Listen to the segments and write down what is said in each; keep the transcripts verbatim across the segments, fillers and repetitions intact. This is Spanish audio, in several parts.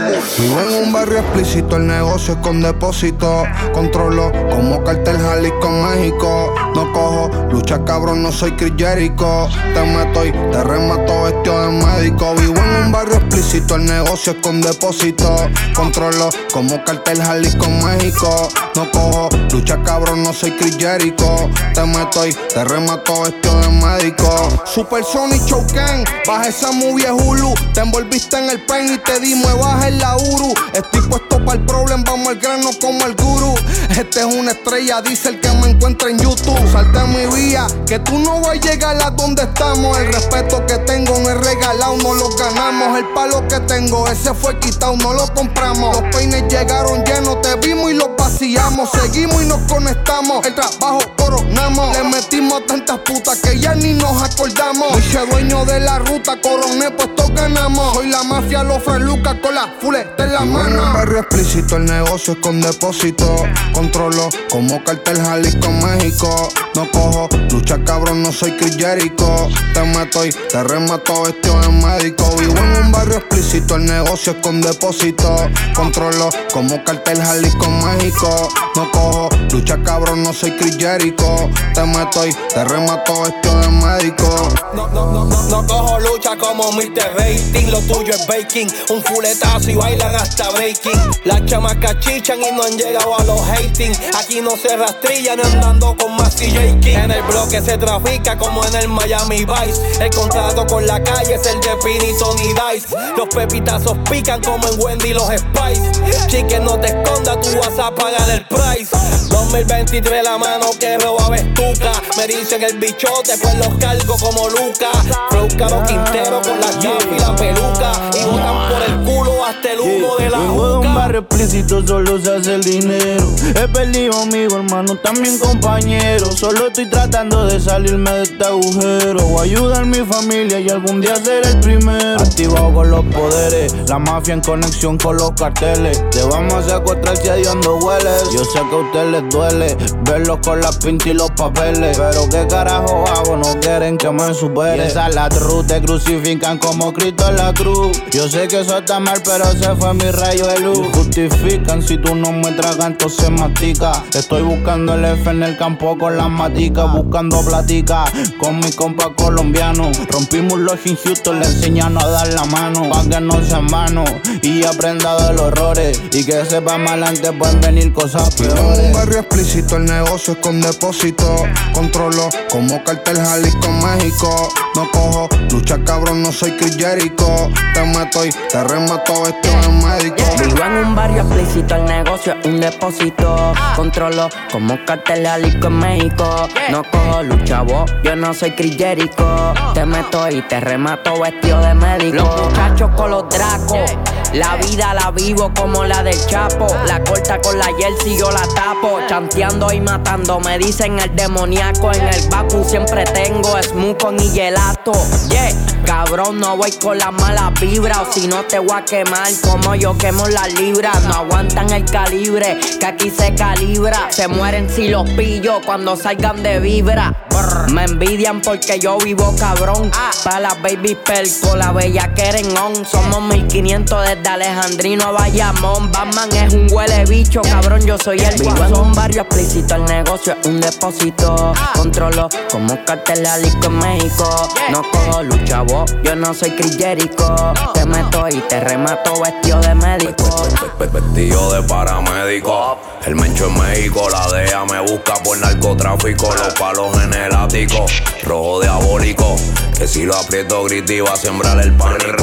Vivo en un barrio explícito, el negocio es con depósito. Controlo como cartel Jalisco, México. No cojo lucha, cabrón, no soy Chris Jericho. Te meto y te remato vestido de médico. Vivo en un barrio explícito, el negocio es con depósito. Controlo como cartel Jalisco, México. No cojo lucha, cabrón, no soy Chris Jericho. Te meto y te remato vestido de médico. Super Sonic Choken, baja esa movie Hulu. Te envolviste en el pen y te dimos baja en la Uru. Estoy puesto para el problema, vamos al grano como el guru. Este es una estrella, dice el que me encuentra en YouTube. Salte mi vía, que tú no vas a llegar a donde estamos. El respeto que tengo no es regalado, no lo ganamos. El palo que tengo, ese fue quitado, no lo compramos. Los peines llegaron llenos, te vimos y los vaciamos. Seguimos y nos conectamos, el trabajo coronamos. Le metimos tantas putas que ya ni nos acordamos. Soy dueño de la ruta, coroné, pues todos ganamos. Soy la mafia, los frelucas con la fuleta en la mano. En un barrio explícito, el negocio es con depósito. Controlo como cartel Jalisco, México. No cojo lucha, cabrón, no soy Chris Jericho. Te meto y te remato vestido de médico. Vivo en un barrio explícito, el negocio es con depósito. Controlo como cartel Jalisco, México. No cojo lucha, cabrón, no soy Chris Jericho. Te meto y te remato vestido de médico. No, no, no, no, no cojo lucha como mister Rating. Lo tuyo es baking, un fuletazo y bailan hasta breaking. Las chamacas chichan y no han llegado a los hating. Aquí no se rastrillan andando con más y J King. En el bloque se trafica como en el Miami Vice. El contrato con la calle es el de Pini Tony Dice. Los pepitazos pican como en Wendy los Spice. Chicken, no te escondas, tú vas a pagar el price. dos mil veintitrés la mano que roba Bestuca. Me dicen el bichote, pues los cargo como Luca. Flow Caro Quintero con la chapa y la peluca. Y botan por el culo hasta el humo de la juca. juca. Un barrio explícito solo se hace el dinero. He perdido amigo, hermano, también compañero. Solo estoy tratando de salirme de este agujero. Voy a ayudar a mi familia y algún día ser el primero. Activado con los poderes, la mafia en conexión con los carteles. Te vamos a secuestrar si a Dios no hueles. Yo sé que a ustedes les duele verlos con las pintas y los papeles. Pero qué carajo hago, no quieren que me supere. Y esa es la true, te crucifican como Cristo en la cruz. Yo sé que eso está mal, pero ese fue mi rayo de luz. Me justifican, si tú no me tragas, entonces mastica. Estoy buscando el F en el campo con las maticas. Buscando platica con mi compa colombiano. Rompimos los in Houston, le enseñaron a dar la mano. Pa' que no sea en vano y aprenda de los errores. Y que sepa más adelante pueden venir cosas peores. En un barrio explícito, el negocio es con depósito. Controlo como cartel Jalisco, México. No cojo lucha, cabrón, no soy Chris Jericho. Te meto y te remato vestido de médico. Vivo en un barrio explícito, el negocio es un depósito. Controlo como cartel Jalisco en México. No cojo lucha, vos, yo no soy Chris Jericho. Te meto y te remato vestido de médico. Los muchachos con los dracos, la vida la vivo como la del Chapo. La corta con la jersey yo la tapo. Chanteando y matando, me dicen el demoníaco. En el Baku siempre tengo smooth con y gelato. Yeah, cabrón, no voy con las malas vibras. O si no te voy a quemar como yo quemo las libras. No aguantan el calibre, que aquí se calibra. Se mueren si los pillo cuando salgan de vibra. Brr. Me envidian porque yo vivo cabrón. Pa' las baby perco, la bella quieren on. Somos mil quinientos desde Alejandrino a Bayamón. Batman es un huele bicho, cabrón, yo soy el Vivo en un barrio explícito, el negocio es un depósito. Controlo como cartel Jalisco en México. No cojo lucha, vos, yo no soy Chris Jericho. Te meto y te remato vestido de médico. Vestido de paramédico. El mencho en México, la D E A me busca por narcotráfico. Los palos en el ático, rojo diabólico. Que si lo aprieto grito y va a sembrar el pánico.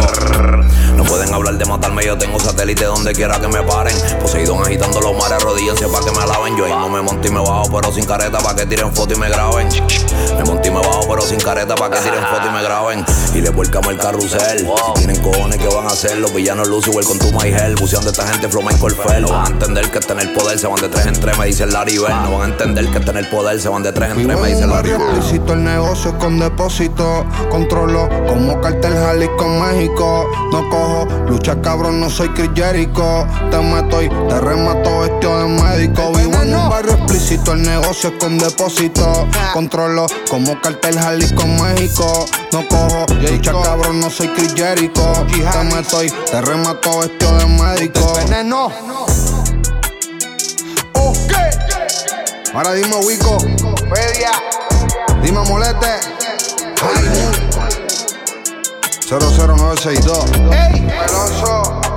No pueden hablar de matarme, yo tengo satélite donde quiera que me paren. Poseidón agitando los mares, arrodíllense pa' que me alaben. Yo ahí no me monto y me bajo, pero sin careta pa' que tiren foto y me graben. Me monto y me bajo, pero sin careta pa' que tiren foto y me graben. Y le vuelcamos el carrusel. Si tienen cojones, ¿qué van a hacer? Los villanos Lucy, con tu my hell. Buceando esta gente, flow Michael Fell. No van a entender que está en el poder, se van de tres en tres, me dice el Larry Bell. No van a entender que está en el poder, se van de tres en tres, me dice el Larry Bell. Explícito, el negocio es con depósito. Controlo como cartel Jalisco en México. No cojo lucha, cabrón, no soy Chris Jericho. Te meto y te remato vestido de médico. Vivo en un barrio explícito, explícito, el negocio es con depósito. Controlo como cartel Jalisco México. No cojo lucha cabrón, no soy Chris Jericho. Te meto y te remato vestido de médico. Veneno. Ok. Ahora dime Wico. Media. Dime Molete. cero cero nueve seis dos. Ey. Meloso.